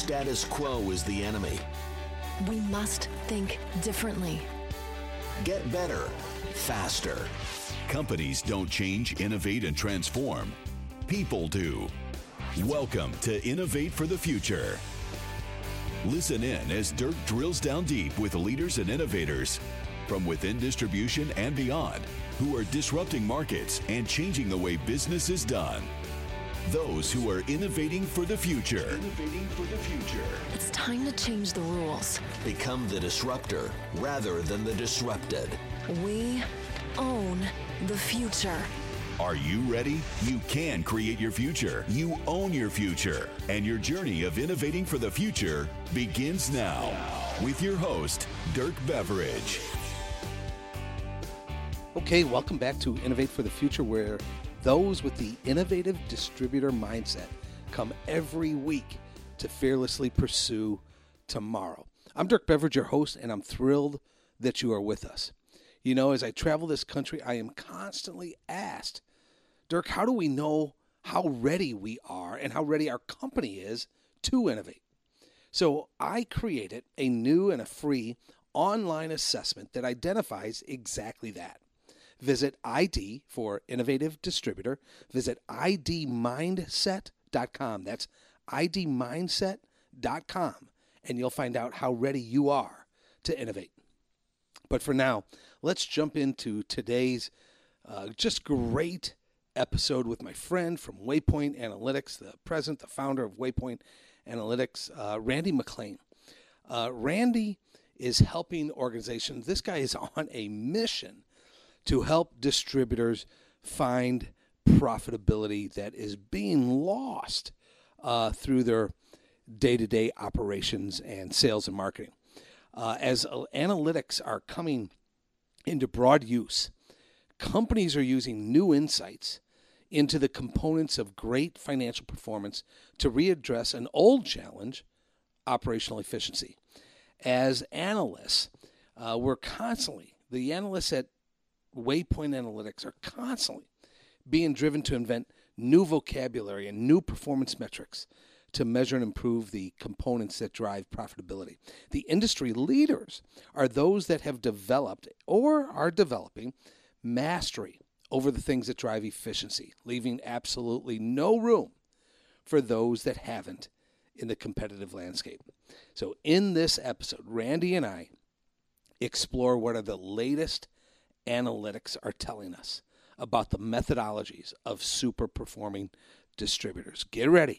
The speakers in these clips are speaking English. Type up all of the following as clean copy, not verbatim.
Status quo is the enemy. We must think differently. Get better, faster. Companies don't change, innovate, and transform. People do. Welcome to Innovate for the Future. Listen in as Dirk drills down deep with leaders and innovators from within distribution and beyond who are disrupting markets and changing the way business is done. Those who are innovating for the future. Innovating for the future. It's time to change the rules. Become the disruptor rather than the disrupted. We own the future. Are you ready? You can create your future. You own your future. And your journey of innovating for the future begins now. With your host, Dirk Beveridge. Okay, welcome back to Innovate for the Future, where those with the innovative distributor mindset come every week to fearlessly pursue tomorrow. I'm Dirk Beveridge, your host, and I'm thrilled that you are with us. You know, as I travel this country, I am constantly asked, Dirk, how do we know how ready we are and how ready our company is to innovate? So I created a new and a free online assessment that identifies exactly that. Visit ID for Innovative Distributor. Visit idmindset.com. That's idmindset.com, and you'll find out how ready you are to innovate. But for now, let's jump into today's just great episode with my friend from Waypoint Analytics, the president, the founder of Waypoint Analytics, Randy McClain. Randy is helping organizations. This guy is on a mission to help distributors find profitability that is being lost through their day-to-day operations and sales and marketing. As analytics are coming into broad use, companies are using new insights into the components of great financial performance to readdress an old challenge, operational efficiency. As analysts, the analysts at Waypoint Analytics are constantly being driven to invent new vocabulary and new performance metrics to measure and improve the components that drive profitability. The industry leaders are those that have developed or are developing mastery over the things that drive efficiency, leaving absolutely no room for those that haven't in the competitive landscape. So in this episode, Randy and I explore what are the latest analytics are telling us about the methodologies of super performing distributors. Get ready.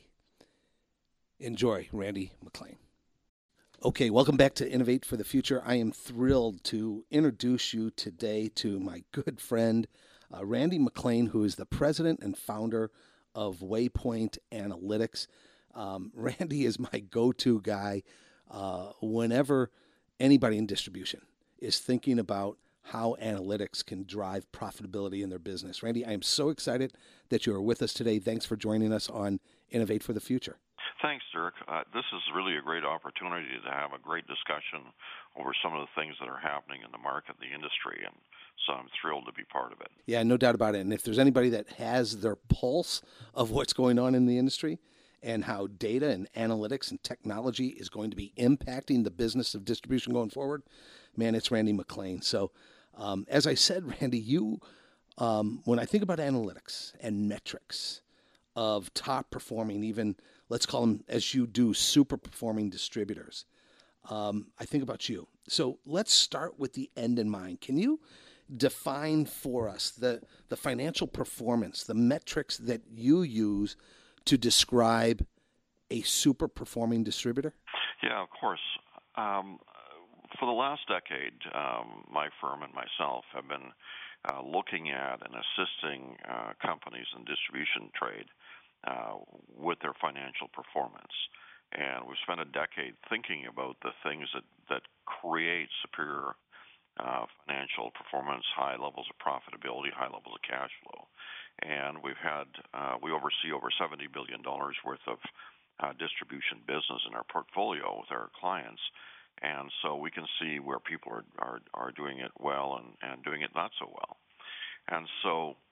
Enjoy, Randy McClain. Okay, welcome back to Innovate for the Future. I am thrilled to introduce you today to my good friend, Randy McClain, who is the president and founder of Waypoint Analytics. Randy is my go-to guy whenever anybody in distribution is thinking about how analytics can drive profitability in their business. Randy, I am so excited that you are with us today. Thanks for joining us on Innovate for the Future. Thanks, Dirk. This is really a great opportunity to have a great discussion over some of the things that are happening in the market, the industry, and so I'm thrilled to be part of it. Yeah, no doubt about it. And if there's anybody that has their pulse of what's going on in the industry and how data and analytics and technology is going to be impacting the business of distribution going forward, man, it's Randy McClain. So as I said, Randy, you, when I think about analytics and metrics of top performing, even let's call them, as you do, super performing distributors, I think about you. So let's start with the end in mind. Can you define for us the financial performance, the metrics that you use to describe a super performing distributor? Yeah, of course. For the last decade, my firm and myself have been looking at and assisting companies in distribution trade with their financial performance. And we've spent a decade thinking about the things that create superior financial performance, high levels of profitability, high levels of cash flow. And we oversee over $70 billion worth of distribution business in our portfolio with our clients. And so we can see where people are doing it well and doing it not so well. And so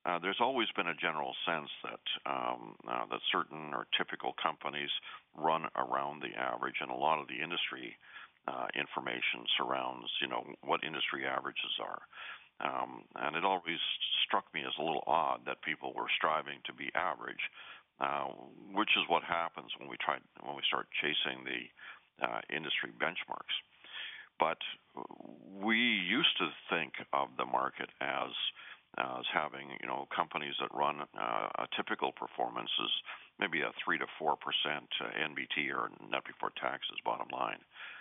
there's always been a general sense that that certain or typical companies run around the average, and a lot of the industry information surrounds, what industry averages are. And it always struck me as a little odd that people were striving to be average, which is what happens when we start chasing the industry benchmarks. But we used to think of the market as having, companies that run a typical performance is maybe a 3 to 4% NBT, or net before taxes, bottom line,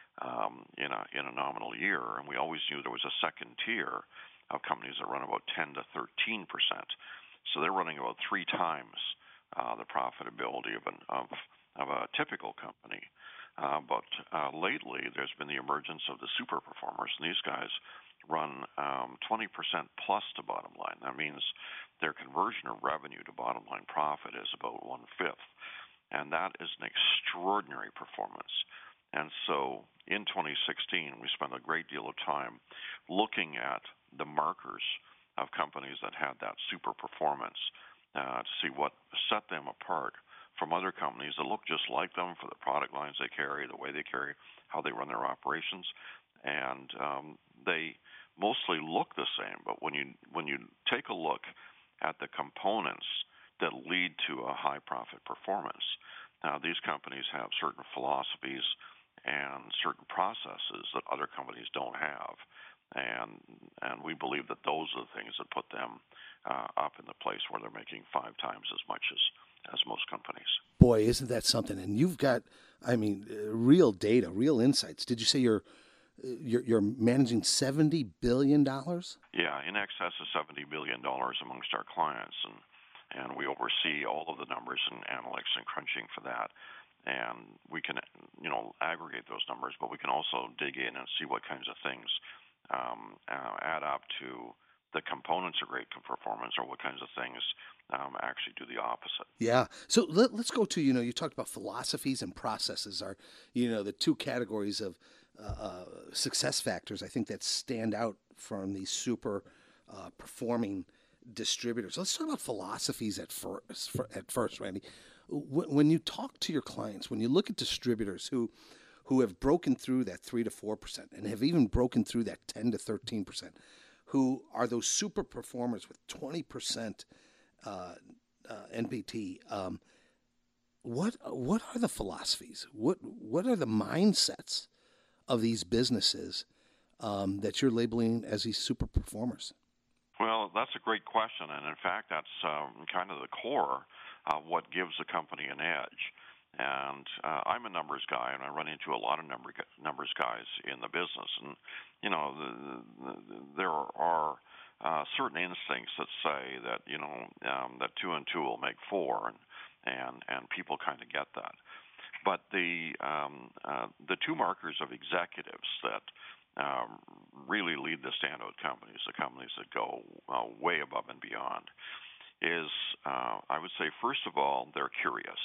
in a nominal year. And we always knew there was a second tier of companies that run about 10 to 13%. So they're running about 3 times the profitability of a typical company. But lately, there's been the emergence of the super performers, and these guys run 20% plus to bottom line. That means their conversion of revenue to bottom line profit is about 1/5, and that is an extraordinary performance. And so in 2016, we spent a great deal of time looking at the markers of companies that had that super performance to see what set them apart from other companies that look just like them for the product lines they carry, the way they carry, how they run their operations. And they mostly look the same, but when you take a look at the components that lead to a high profit performance, these companies have certain philosophies and certain processes that other companies don't have, and we believe that those are the things that put them up in the place where they're making 5 times as much as most companies. Boy, isn't that something? And you've got, real data, real insights. Did you say you're managing $70 billion? Yeah, in excess of $70 billion amongst our clients, and we oversee all of the numbers and analytics and crunching for that. And we can, aggregate those numbers, but we can also dig in and see what kinds of things add up to the components of great performance, or what kinds of things actually do the opposite. Yeah. So let's go to, you talked about philosophies and processes are, the 2 categories of success factors, I think, that stand out from these super performing distributors. Let's talk about philosophies at first, Randy. When you talk to your clients, when you look at distributors who have broken through that 3 to 4% and have even broken through that 10 to 13%, who are those super performers with 20% NPT, what are the philosophies? What are the mindsets of these businesses that you're labeling as these super performers? Well, that's a great question, and in fact, that's kind of the core of what gives a company an edge. And I'm a numbers guy, and I run into a lot of numbers guys in the business. And there are certain instincts that say that that 2 and 2 will make 4, and people kind of get that. But the 2 markers of executives that really lead the standout companies, the companies that go way above and beyond, is I would say, first of all, they're curious.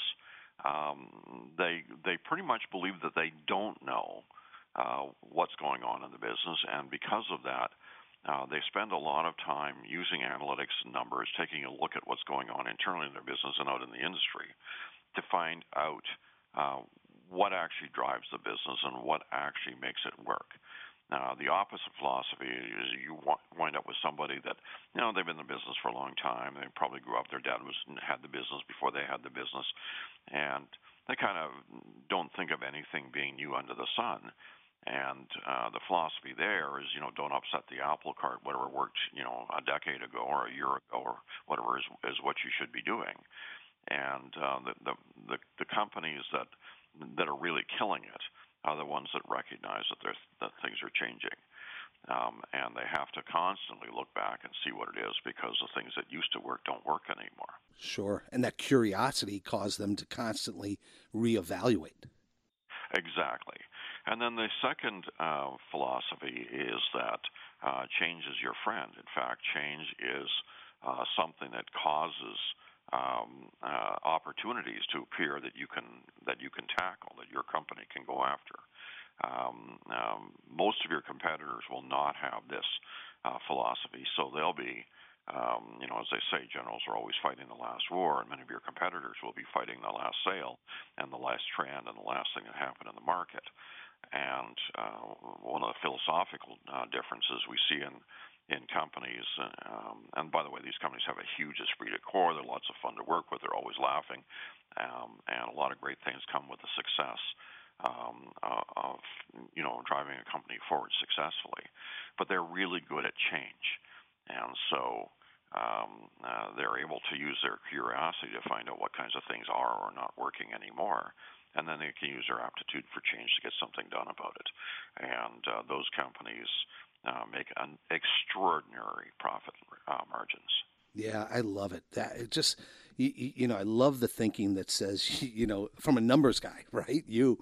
They pretty much believe that they don't know what's going on in the business, and because of that, they spend a lot of time using analytics and numbers, taking a look at what's going on internally in their business and out in the industry to find out what actually drives the business and what actually makes it work. The opposite philosophy is you wind up with somebody that, they've been in the business for a long time. They probably grew up, their dad had the business before they had the business, and they kind of don't think of anything being new under the sun. And the philosophy there is, don't upset the apple cart. Whatever worked, a decade ago or a year ago or whatever is what you should be doing. And the companies that are really killing it are the ones that recognize that things are changing. And they have to constantly look back and see what it is, because the things that used to work don't work anymore. Sure. And that curiosity caused them to constantly reevaluate. Exactly. And then the second philosophy is that change is your friend. In fact, change is something that causes opportunities to appear that you can tackle, that your company can go after. Most of your competitors will not have this philosophy, so they'll be As they say, generals are always fighting the last war, and many of your competitors will be fighting the last sale and the last trend and the last thing that happened in the market. And one of the philosophical differences we see in companies, and by the way, these companies have a huge esprit de corps. They're lots of fun to work with. They're always laughing, and a lot of great things come with the success of driving a company forward successfully. But they're really good at change, and so they're able to use their curiosity to find out what kinds of things are or not working anymore, and then they can use their aptitude for change to get something done about it. And those companies make an extraordinary profit margins. Yeah, I love it. That it just, I love the thinking that says, from a numbers guy, right? You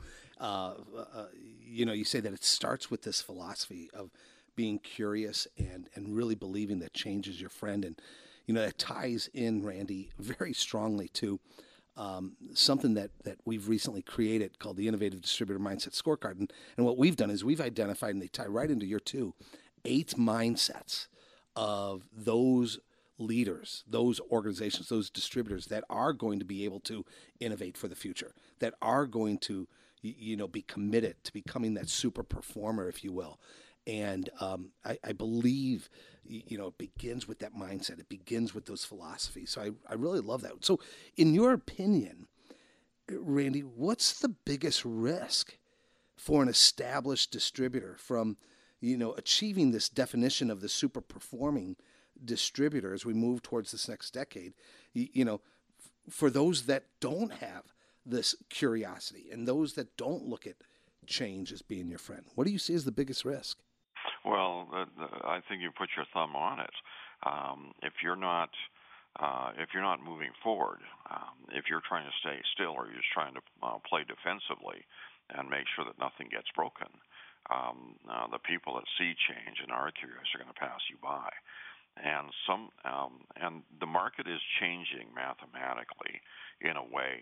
say that it starts with this philosophy of being curious and really believing that change is your friend. And, that ties in, Randy, very strongly to something that we've recently created called the Innovative Distributor Mindset Scorecard. And what we've done is we've identified, and they tie right into your 8 mindsets of those leaders, those organizations, those distributors that are going to be able to innovate for the future, that are going to, be committed to becoming that super performer, if you will. And I believe, it begins with that mindset. It begins with those philosophies. So I really love that. So in your opinion, Randy, what's the biggest risk for an established distributor from, achieving this definition of the super performing distributor as we move towards this next decade, for those that don't have this curiosity and those that don't look at change as being your friend? What do you see as the biggest risk? Well, I think you put your thumb on it. If you're not moving forward, if you're trying to stay still or you're just trying to play defensively and make sure that nothing gets broken, the people that see change and are curious are going to pass you by. And the market is changing mathematically in a way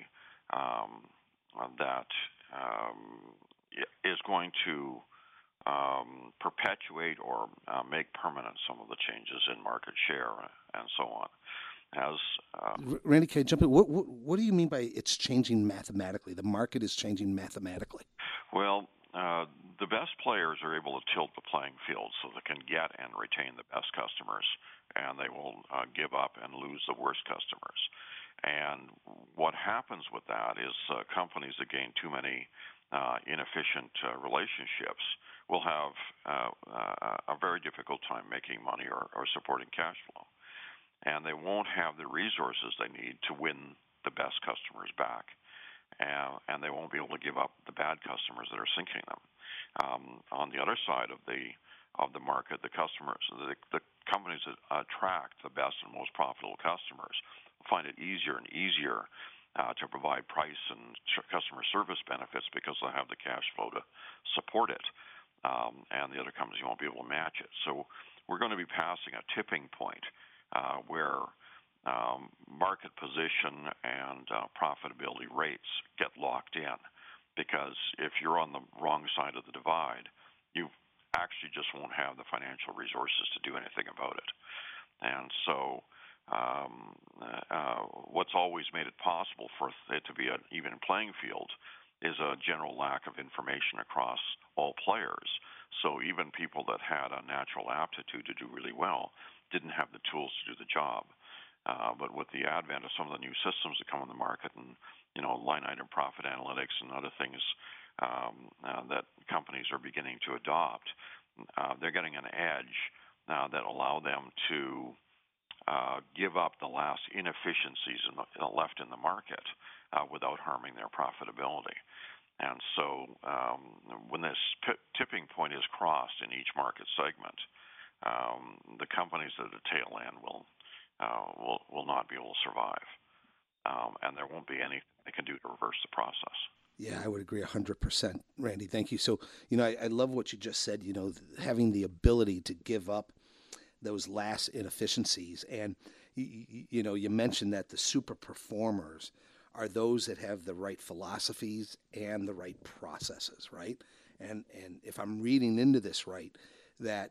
that is going to perpetuate or make permanent some of the changes in market share and so on. Randy, can I jump in? What do you mean by it's changing mathematically? The market is changing mathematically. Well, the best players are able to tilt the playing field so they can get and retain the best customers, and they will give up and lose the worst customers. And what happens with that is companies that gain too many inefficient relationships will have a very difficult time making money or supporting cash flow. And they won't have the resources they need to win the best customers back. And they won't be able to give up the bad customers that are sinking them. On the other side of the market, the companies that attract the best and most profitable customers find it easier and easier to provide price and customer service benefits because they have the cash flow to support it. And the other companies won't be able to match it. So we're going to be passing a tipping point where market position and profitability rates get locked in, because if you're on the wrong side of the divide, you actually just won't have the financial resources to do anything about it. And so what's always made it possible for it to be an even playing field is a general lack of information across all players. So even people that had a natural aptitude to do really well didn't have the tools to do the job. But with the advent of some of the new systems that come on the market, and line item profit analytics and other things that companies are beginning to adopt, they're getting an edge that allow them to give up the last inefficiencies left in the market without harming their profitability. And so when this tipping point is crossed in each market segment, the companies at the tail end will not be able to survive, and there won't be anything they can do to reverse the process. Yeah, I would agree 100%, Randy. Thank you. So, I love what you just said, having the ability to give up those last inefficiencies. And, you mentioned that the super performers are those that have the right philosophies and the right processes, right? And if I'm reading into this right, that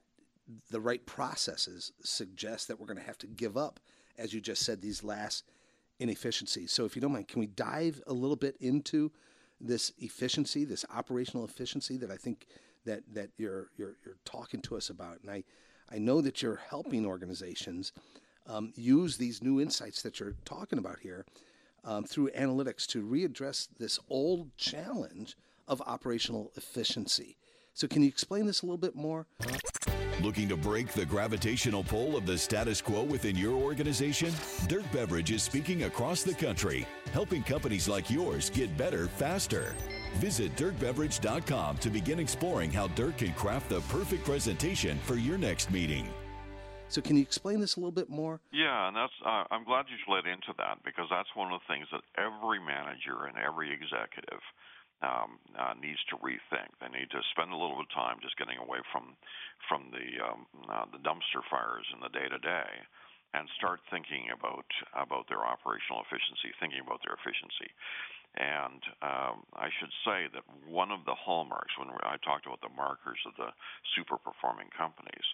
the right processes suggest that we're going to have to give up, as you just said, these last inefficiencies. So if you don't mind, can we dive a little bit into this efficiency, this operational efficiency that I think that you're talking to us about? And I know that you're helping organizations use these new insights that you're talking about here through analytics to readdress this old challenge of operational efficiency. So can you explain this a little bit more? Looking to break the gravitational pull of the status quo within your organization? Dirk Beverage is speaking across the country, helping companies like yours get better faster. Visit dirkbeverage.com to begin exploring how Dirk can craft the perfect presentation for your next meeting. So can you explain this a little bit more? Yeah, and that's I'm glad you led into that, because that's one of the things that every manager and every executive needs to rethink. They need to spend a little bit of time just getting away from the dumpster fires in the day-to-day and start thinking about their operational efficiency, thinking about their efficiency. And I should say that one of the hallmarks, when I talked about the markers of the super-performing companies,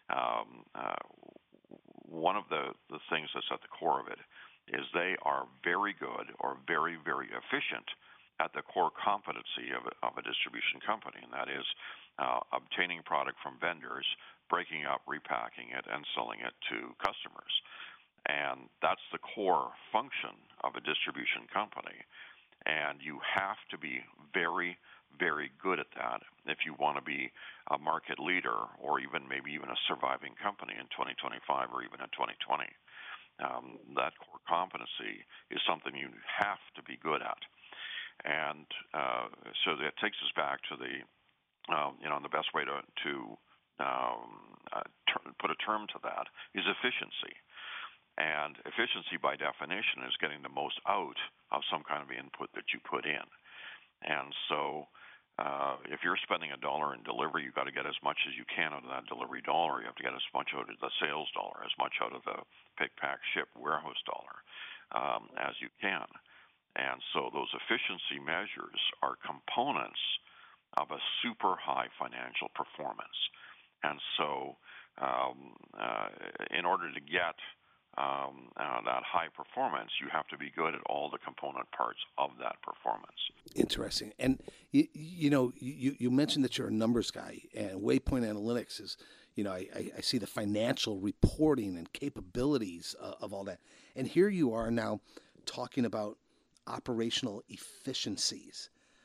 one of the things that's at the core of it is they are very good or very, very efficient at the core competency of a distribution company, and that is obtaining product from vendors, breaking up, repacking it, and selling it to customers. And that's the core function of a distribution company. And you have to be very, very good at that if you want to be a market leader, or maybe even a surviving company in 2025 or even in 2020. That core competency is something you have to be good at. And so that takes us back to the best way to put a term to that is efficiency. And efficiency, by definition, is getting the most out of some kind of input that you put in. And so if you're spending $1 in delivery, you've got to get as much as you can out of that delivery dollar. You have to get as much out of the sales dollar, as much out of the pick, pack, ship, warehouse dollar as you can. And so those efficiency measures are components of a super high financial performance. And so in order to get that high performance, you have to be good at all the component parts of that performance. Interesting. And you mentioned that you're a numbers guy, and Waypoint Analytics is, I see the financial reporting and capabilities of all that. And here you are now talking about operational efficiencies.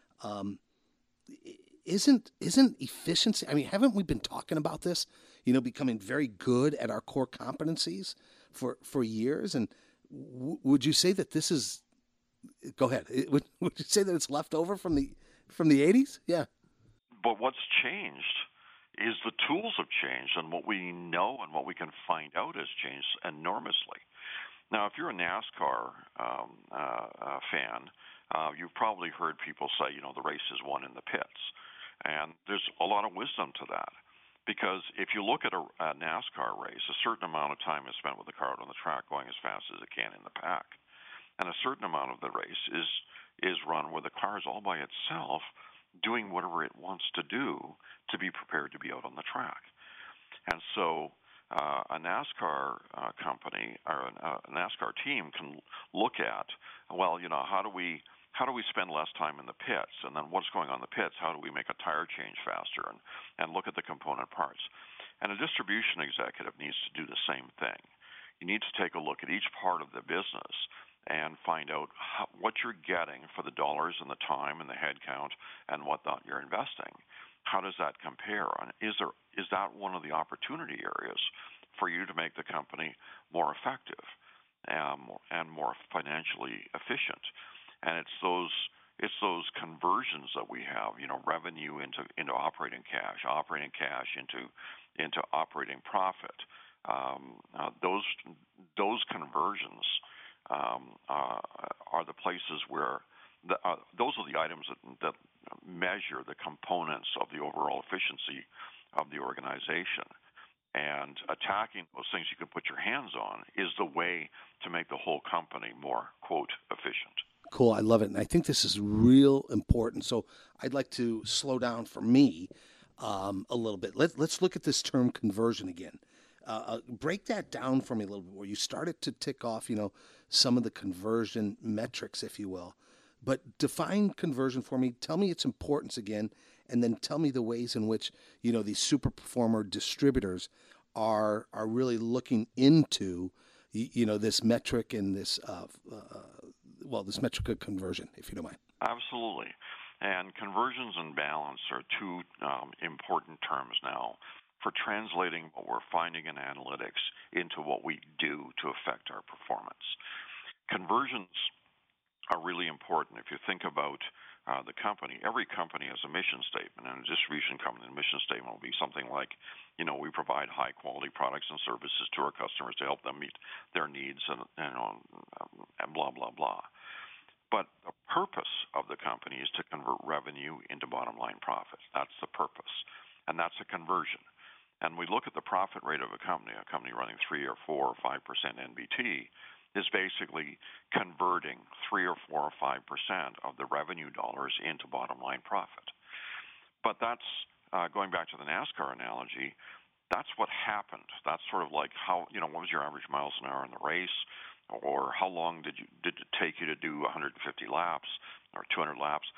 Isn't efficiency? I mean, haven't we been talking about this? Becoming very good at our core competencies for years. And would you say that this is? Go ahead. Would you say that it's left over from the 80s? Yeah. But what's changed is the tools have changed, and what we know and what we can find out has changed enormously. Now, if you're a NASCAR fan, you've probably heard people say, the race is won in the pits. And there's a lot of wisdom to that. Because if you look at a NASCAR race, a certain amount of time is spent with the car out on the track going as fast as it can in the pack. And a certain amount of the race is run where the car is all by itself doing whatever it wants to do to be prepared to be out on the track. And so a NASCAR company or a NASCAR team can look at, how do we spend less time in the pits, and then what's going on in the pits? How do we make a tire change faster, and look at the component parts? And a distribution executive needs to do the same thing. You need to take a look at each part of the business and find out what you're getting for the dollars and the time and the headcount and whatnot you're investing. How does that compare? And is that one of the opportunity areas for you to make the company more effective and more financially efficient? And it's those conversions that we have, revenue into operating cash into operating profit. Those conversions are the places where those are the items that measure the components of the overall efficiency of the organization. And attacking those things you can put your hands on is the way to make the whole company more, quote, efficient. Cool. I love it. And I think this is real important. So I'd like to slow down for me a little bit. Let's look at this term conversion again. Break that down for me a little bit, where you started to tick off, some of the conversion metrics, if you will. But define conversion for me. Tell me its importance again, and then tell me the ways in which, these super performer distributors are really looking into, this metric and this, this metric of conversion, if you don't mind. Absolutely. And conversions and balance are two important terms now for translating what we're finding in analytics into what we do to affect our performance. Conversions are really important. If you think about the company, every company has a mission statement, and a distribution company, the mission statement will be something like, we provide high-quality products and services to our customers to help them meet their needs, and blah, blah, blah. But the purpose of the company is to convert revenue into bottom-line profit. That's the purpose, and that's a conversion. And we look at the profit rate of a company running 3 or 4 or 5% NBT is basically converting 3 or 4 or 5% of the revenue dollars into bottom-line profit. But that's, going back to the NASCAR analogy, that's what happened. That's sort of like how, what was your average miles an hour in the race? Or how long did it take you to do 150 laps or 200 laps?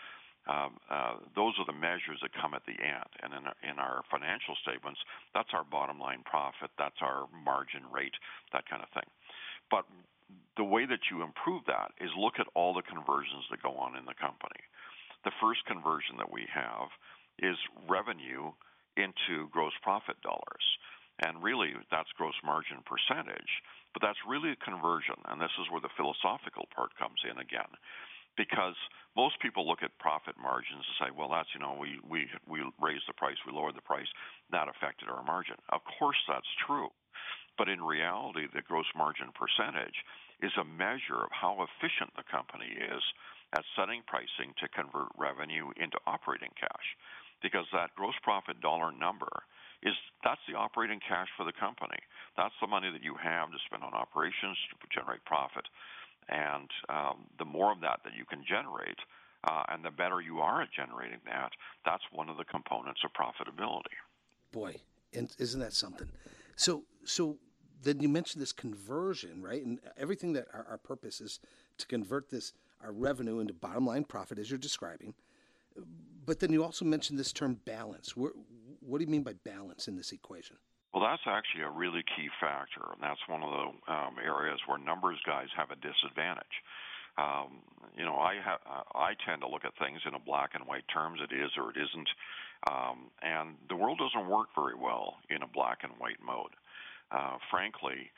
Those are the measures that come at the end. And in our financial statements, that's our bottom line profit, that's our margin rate, that kind of thing. But the way that you improve that is look at all the conversions that go on in the company. The first conversion that we have is revenue into gross profit dollars. And really, that's gross margin percentage, but that's really a conversion, and this is where the philosophical part comes in again. Because most people look at profit margins and say, well, that's, we raised the price, we lowered the price, that affected our margin. Of course that's true. But in reality, the gross margin percentage is a measure of how efficient the company is at setting pricing to convert revenue into operating cash. Because that gross profit dollar number that's the operating cash for the company. That's the money that you have to spend on operations to generate profit. And the more of that you can generate, and the better you are at generating that, that's one of the components of profitability. Boy, and isn't that something? So then you mentioned this conversion, right? And everything that our purpose is to convert our revenue into bottom line profit, as you're describing. But then you also mentioned this term balance. What do you mean by balance in this equation? Well, that's actually a really key factor, and that's one of the areas where numbers guys have a disadvantage. I tend to look at things in a black and white terms. It is or it isn't, and the world doesn't work very well in a black and white mode. Frankly,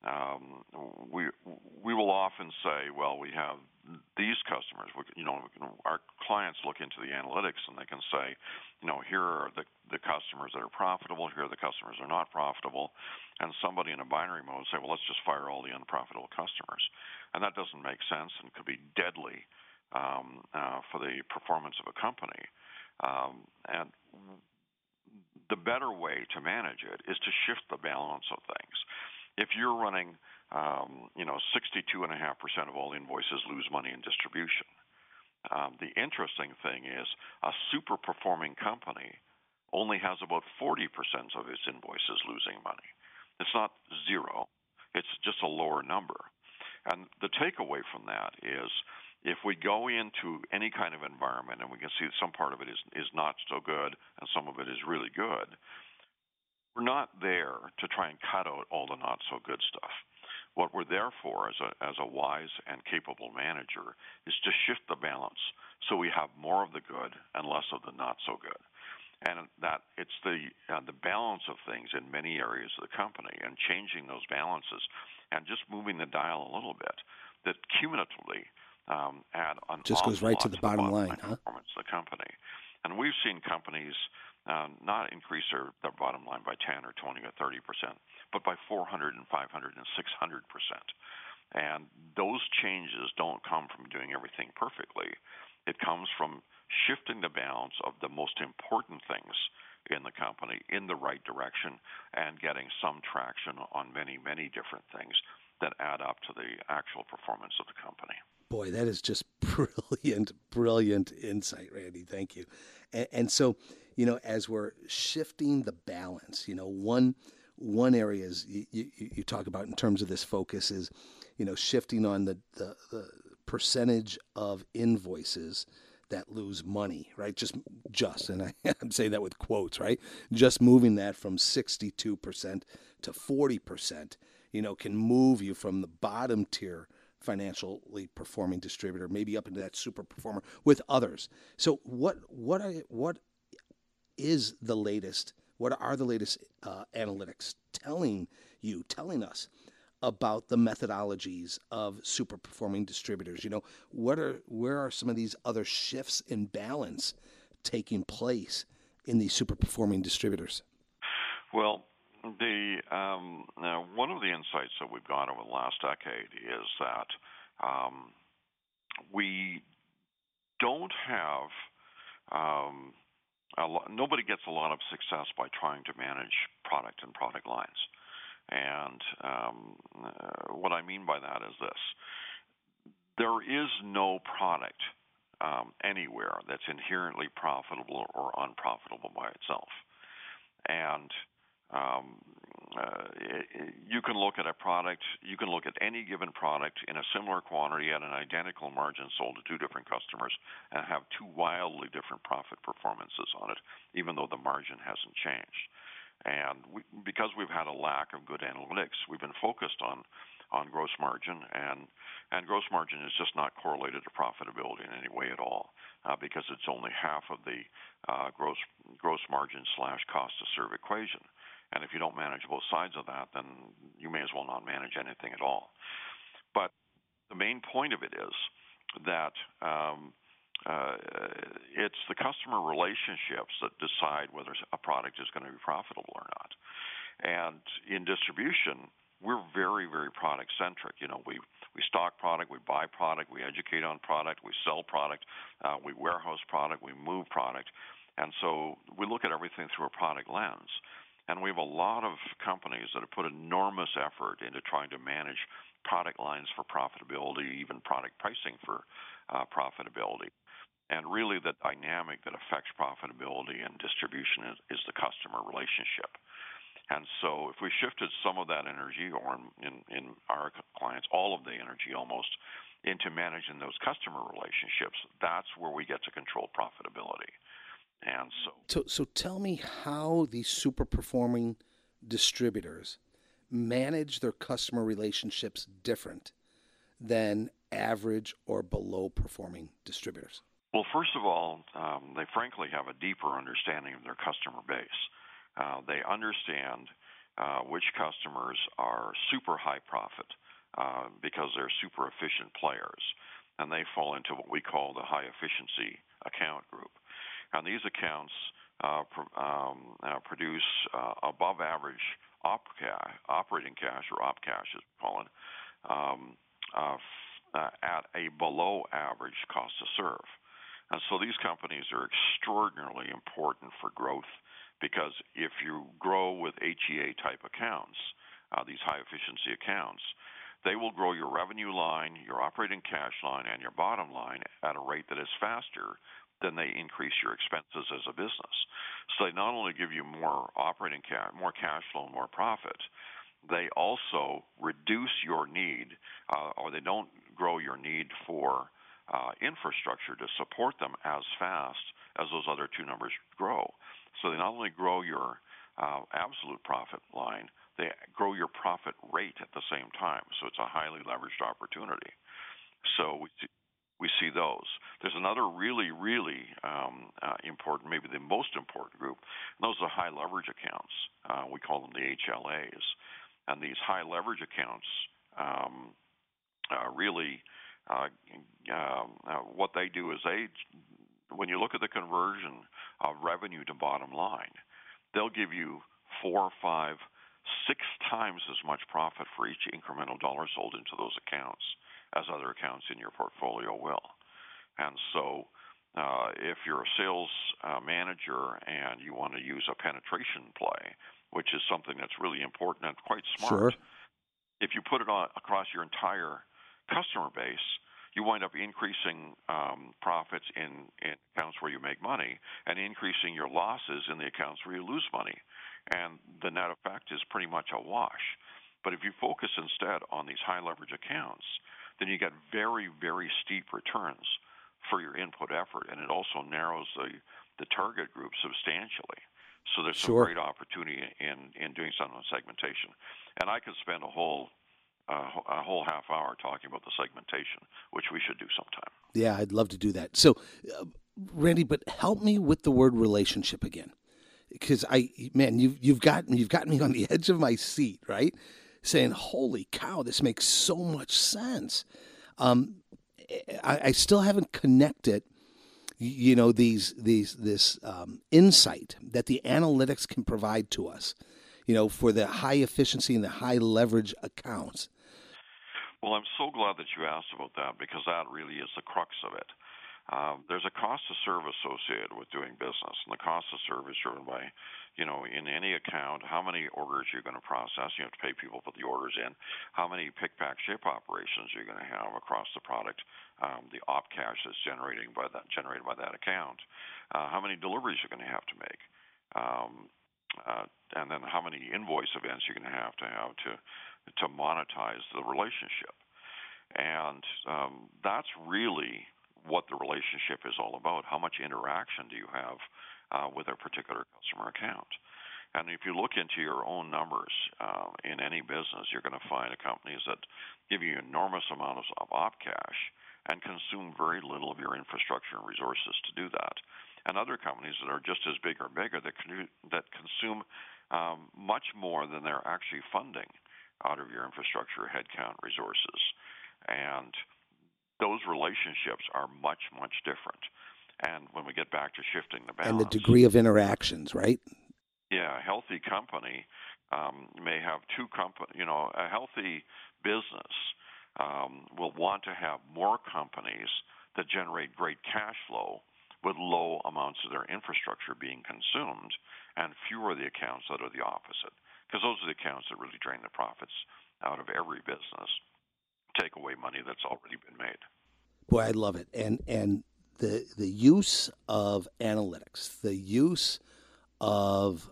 we will often say, well, we have these customers. Our clients look into the analytics and they can say, here are the customers that are profitable, here are the customers that are not profitable, and somebody in a binary mode say, well, let's just fire all the unprofitable customers. And that doesn't make sense and could be deadly for the performance of a company. And the better way to manage it is to shift the balance of things. If you're running, 62.5% of all invoices lose money in distribution. The interesting thing is a super performing company only has about 40% of its invoices losing money. It's not zero. It's just a lower number. And the takeaway from that is if we go into any kind of environment and we can see that some part of it is not so good and some of it is really good, we're not there to try and cut out all the not so good stuff. What we're there for as a wise and capable manager is to shift the balance so we have more of the good and less of the not so good. And that it's the balance of things in many areas of the company and changing those balances and just moving the dial a little bit that cumulatively add an just goes right to the bottom line, huh? Performance of the company. And we've seen companies not increase their bottom line by 10 or 20 or 30%, but by 400 and 500 and 600%. And those changes don't come from doing everything perfectly. It comes from shifting the balance of the most important things in the company in the right direction and getting some traction on many, many different things that add up to the actual performance of the company. Boy, that is just brilliant insight, Randy. Thank you. And so as we're shifting the balance, one area is you talk about in terms of this focus is, shifting on the percentage of invoices that lose money, right? And I'm saying that with quotes, right? Just moving that from 62% to 40%, can move you from the bottom tier financially performing distributor, maybe up into that super performer with others. So what is the latest? What are the latest analytics telling us about the methodologies of super performing distributors? Where are some of these other shifts in balance taking place in these super performing distributors? Well, one of the insights that we've got over the last decade is that we don't have nobody gets a lot of success by trying to manage product and product lines. And what I mean by that is this. There is no product anywhere that's inherently profitable or unprofitable by itself. And you can look at a product, you can look at any given product in a similar quantity at an identical margin sold to two different customers and have two wildly different profit performances on it, even though the margin hasn't changed. And because we've had a lack of good analytics, we've been focused on gross margin, and gross margin is just not correlated to profitability in any way at all, because it's only half of the gross margin / cost to serve equation. And if you don't manage both sides of that, then you may as well not manage anything at all. But the main point of it is that it's the customer relationships that decide whether a product is going to be profitable or not. And in distribution, we're very, very product-centric. We stock product, we buy product, we educate on product, we sell product, we warehouse product, we move product. And so we look at everything through a product lens. And we have a lot of companies that have put enormous effort into trying to manage product lines for profitability, even product pricing for profitability. And really the dynamic that affects profitability and distribution is the customer relationship. And so if we shifted some of that energy, or in our clients, all of the energy almost, into managing those customer relationships, that's where we get to control profitability. And so tell me how these super performing distributors manage their customer relationships different than average or below performing distributors. Well, first of all, they frankly have a deeper understanding of their customer base. They understand which customers are super high profit because they're super efficient players, and they fall into what we call the high efficiency account group. And these accounts produce above average operating cash, or op cash as we call it, at a below average cost to serve. And so these companies are extraordinarily important for growth, because if you grow with HEA type accounts, these high efficiency accounts, they will grow your revenue line, your operating cash line, and your bottom line at a rate that is faster than they increase your expenses as a business. So they not only give you more operating cash, more cash flow, more profit, they also reduce your need, or they don't grow your need for infrastructure to support them as fast as those other two numbers grow. So they not only grow your absolute profit line, they grow your profit rate at the same time. So it's a highly leveraged opportunity. So we see those. There's another really, really important, maybe the most important group, and those are high leverage accounts. We call them the HLAs. And these high leverage accounts really, what they do is when you look at the conversion of revenue to bottom line, they'll give you 4, 5, 6 times as much profit for each incremental dollar sold into those accounts as other accounts in your portfolio will. And so if you're a sales manager and you want to use a penetration play, which is something that's really important and quite smart, sure, if you put it on across your entire customer base, you wind up increasing profits in accounts accounts where you make money and increasing your losses in the accounts where you lose money. And the net effect is pretty much a wash. But if you focus instead on these high leverage accounts, then you get very, very steep returns for your input effort, and it also narrows the target group substantially. So there's some great opportunity in doing something on segmentation. And I could spend a whole half hour talking about the segmentation, which we should do sometime. Yeah, I'd love to do that. So, Randy, but help me with the word relationship again, because you've got me on the edge of my seat, right? Saying, "Holy cow, this makes so much sense." I still haven't connected, this insight that the analytics can provide to us, for the high efficiency and the high leverage accounts. Well, I'm so glad that you asked about that, because that really is the crux of it. There's a cost to serve associated with doing business, and the cost to serve is driven by, in any account, how many orders you're going to process. You have to pay people to put the orders in. How many pick, pack, ship operations you're going to have across the product, the op cash that's generated by that account. How many deliveries you're going to have to make, and then how many invoice events you're going to have to monetize the relationship. And that's really what the relationship is all about. How much interaction do you have with a particular customer account? And if you look into your own numbers in any business, you're going to find companies that give you enormous amounts of op cash and consume very little of your infrastructure and resources to do that. And other companies that are just as big or bigger that consume much more than they're actually funding out of your infrastructure, headcount, resources. And those relationships are much, much different. And when we get back to shifting the balance. And the degree of interactions, right? Yeah, a healthy company may have a healthy business will want to have more companies that generate great cash flow with low amounts of their infrastructure being consumed, and fewer of the accounts that are the opposite. Because those are the accounts that really drain the profits out of every business, take away money that's already been made. Boy, I love it. And the use of analytics, the use of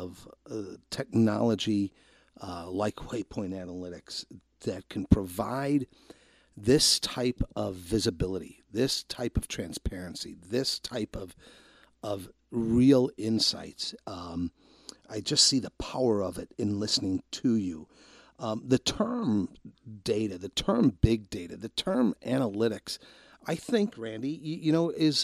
technology like Waypoint Analytics that can provide this type of visibility, this type of transparency, this type of real insights. I just see the power of it in listening to you. The term data, the term big data, the term analytics, I think, Randy, is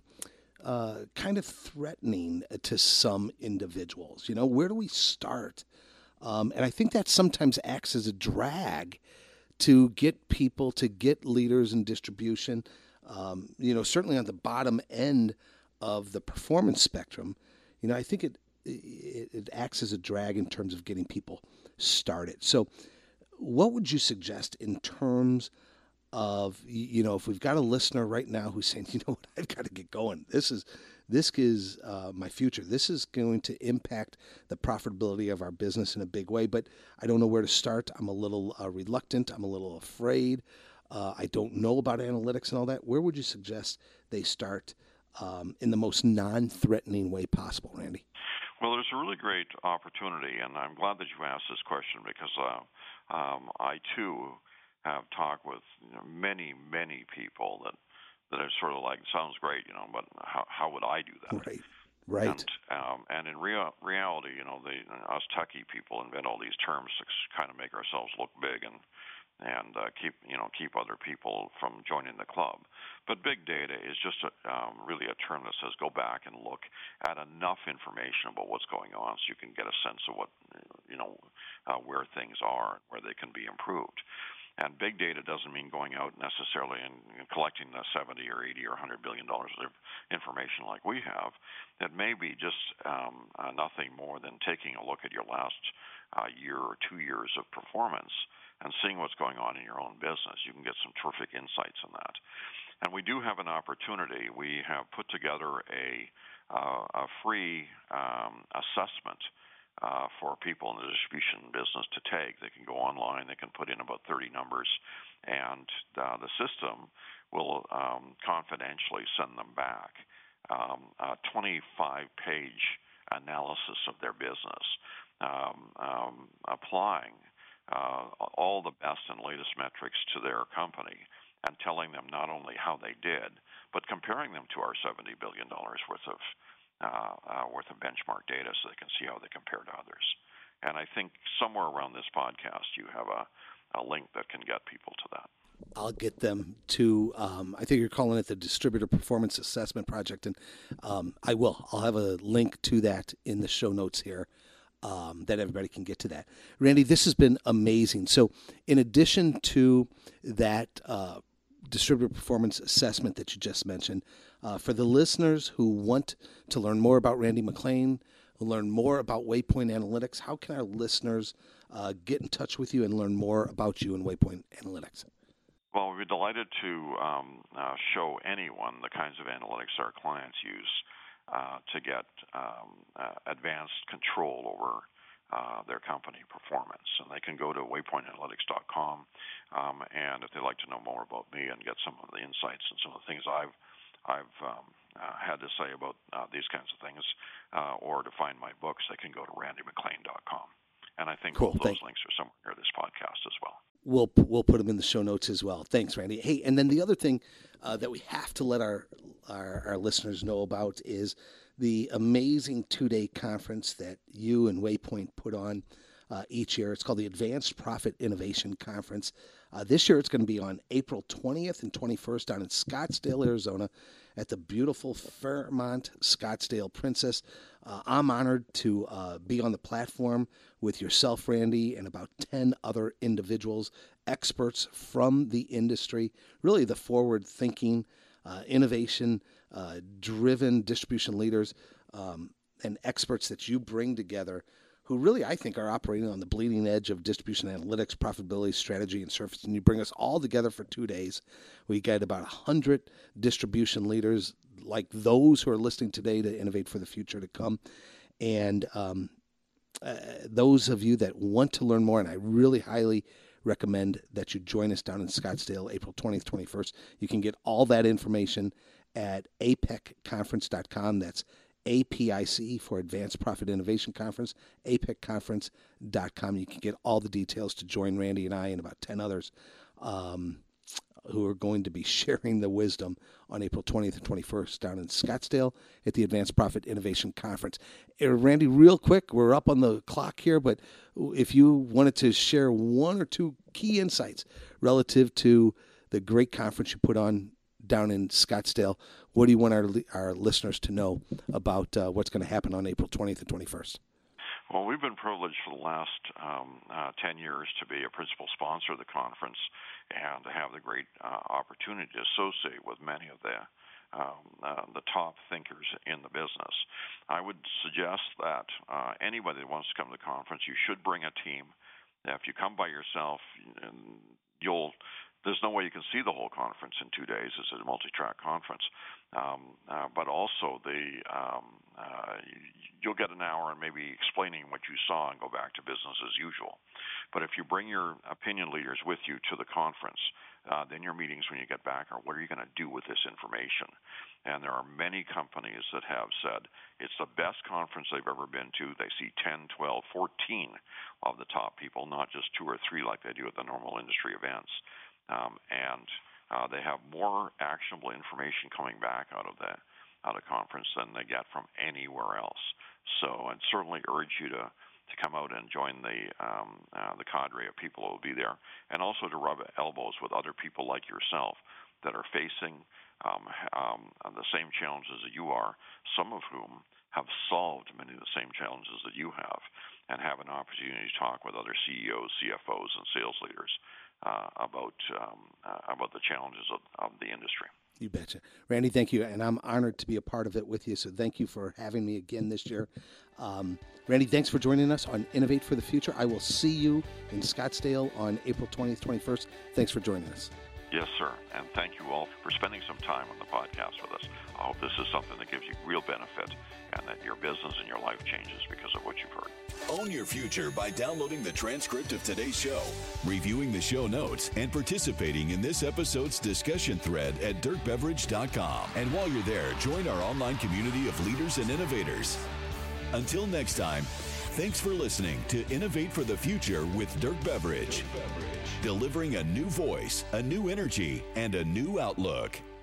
kind of threatening to some individuals. Where do we start? And I think that sometimes acts as a drag to get people, to get leaders in distribution, certainly on the bottom end of the performance spectrum. I think it acts as a drag in terms of getting people started. So what would you suggest in terms of, if we've got a listener right now who's saying, what, I've got to get going. This is my future. This is going to impact the profitability of our business in a big way, but I don't know where to start. I'm a little reluctant. I'm a little afraid. I don't know about analytics and all that. Where would you suggest they start in the most non-threatening way possible, Randy? Well, there's a really great opportunity, and I'm glad that you asked this question, because I, too, have talked with many, many people that are sort of like, sounds great, but how would I do that? Right. And in reality, us techie people invent all these terms to kind of make ourselves look big and keep other people from joining the club. But big data is just really a term that says go back and look at enough information about what's going on so you can get a sense of what where things are and where they can be improved. And big data doesn't mean going out necessarily and collecting the 70 or 80 or $100 billion of information like we have. It may be just nothing more than taking a look at your last year or 2 years of performance and seeing what's going on in your own business. You can get some terrific insights in that. And we do have an opportunity. We have put together a free assessment for people in the distribution business to take. They can go online, they can put in about 30 numbers, and the system will confidentially send them back a 25-page analysis of their business, applying all the best and latest metrics to their company and telling them not only how they did, but comparing them to our $70 billion worth of benchmark data so they can see how they compare to others. And I think somewhere around this podcast you have a link that can get people to that. I'll get them to, I think you're calling it the Distributor Performance Assessment Project, and I will. I'll have a link to that in the show notes here that everybody can get to that. Randy, this has been amazing. So in addition to that Distributor Performance Assessment that you just mentioned, for the listeners who want to learn more about Randy McClain, learn more about Waypoint Analytics, how can our listeners get in touch with you and learn more about you and Waypoint Analytics? Well, we'd be delighted to show anyone the kinds of analytics our clients use to get advanced control over their company performance. And they can go to waypointanalytics.com, and if they'd like to know more about me and get some of the insights and some of the things I've had to say about these kinds of things, or to find my books, they can go to randymclain.com. And I think both those links are somewhere near this podcast as well. We'll put them in the show notes as well. Thanks, Randy. Hey, and then the other thing that we have to let our listeners know about is the amazing 2-day conference that you and Waypoint put on each year. It's called the Advanced Profit Innovation Conference. This year it's going to be on April 20th and 21st down in Scottsdale, Arizona at the beautiful Fairmont Scottsdale Princess. I'm honored to be on the platform with yourself, Randy, and about 10 other individuals, experts from the industry, really the forward-thinking, innovation-driven distribution leaders and experts that you bring together who really, I think, are operating on the bleeding edge of distribution analytics, profitability, strategy, and service. And you bring us all together for 2 days. We get about 100 distribution leaders like those who are listening today to Innovate for the Future to come. And those of you that want to learn more, and I really highly recommend that you join us down in Scottsdale, April 20th, 21st. You can get all that information at apecconference.com. That's APIC for Advanced Profit Innovation Conference, apecconference.com. You can get all the details to join Randy and I and about 10 others who are going to be sharing the wisdom on April 20th and 21st down in Scottsdale at the Advanced Profit Innovation Conference. Randy, real quick, we're up on the clock here, but if you wanted to share one or two key insights relative to the great conference you put on down in Scottsdale, what do you want our listeners to know about what's going to happen on April 20th and 21st? Well, we've been privileged for the last 10 years to be a principal sponsor of the conference and to have the great opportunity to associate with many of the top thinkers in the business. I would suggest that anybody that wants to come to the conference, you should bring a team. If you come by yourself, there's no way you can see the whole conference in 2 days. It's a multi-track conference. But also you'll get an hour and maybe explaining what you saw and go back to business as usual. But if you bring your opinion leaders with you to the conference, then your meetings when you get back are, what are you going to do with this information? And there are many companies that have said it's the best conference they've ever been to. They see 10, 12, 14 of the top people, not just 2 or 3 like they do at the normal industry events. And they have more actionable information coming back out of conference than they get from anywhere else. So I'd certainly urge you to come out and join the cadre of people who will be there, and also to rub elbows with other people like yourself that are facing the same challenges that you are, some of whom have solved many of the same challenges that you have, and have an opportunity to talk with other CEOs, CFOs, and sales leaders about the challenges of the industry. You betcha. Randy, thank you, and I'm honored to be a part of it with you, so thank you for having me again this year. Randy, thanks for joining us on Innovate for the Future. I will see you in Scottsdale on April 20th, 21st. Thanks for joining us. Yes, sir, and thank you all for spending some time on the podcast with us. I hope this is something that gives you real benefit and that your business and your life changes because of what you've heard. Own your future by downloading the transcript of today's show, reviewing the show notes, and participating in this episode's discussion thread at dirkbeveridge.com. And while you're there, join our online community of leaders and innovators. Until next time, thanks for listening to Innovate for the Future with Dirk Beveridge. Delivering a new voice, a new energy, and a new outlook.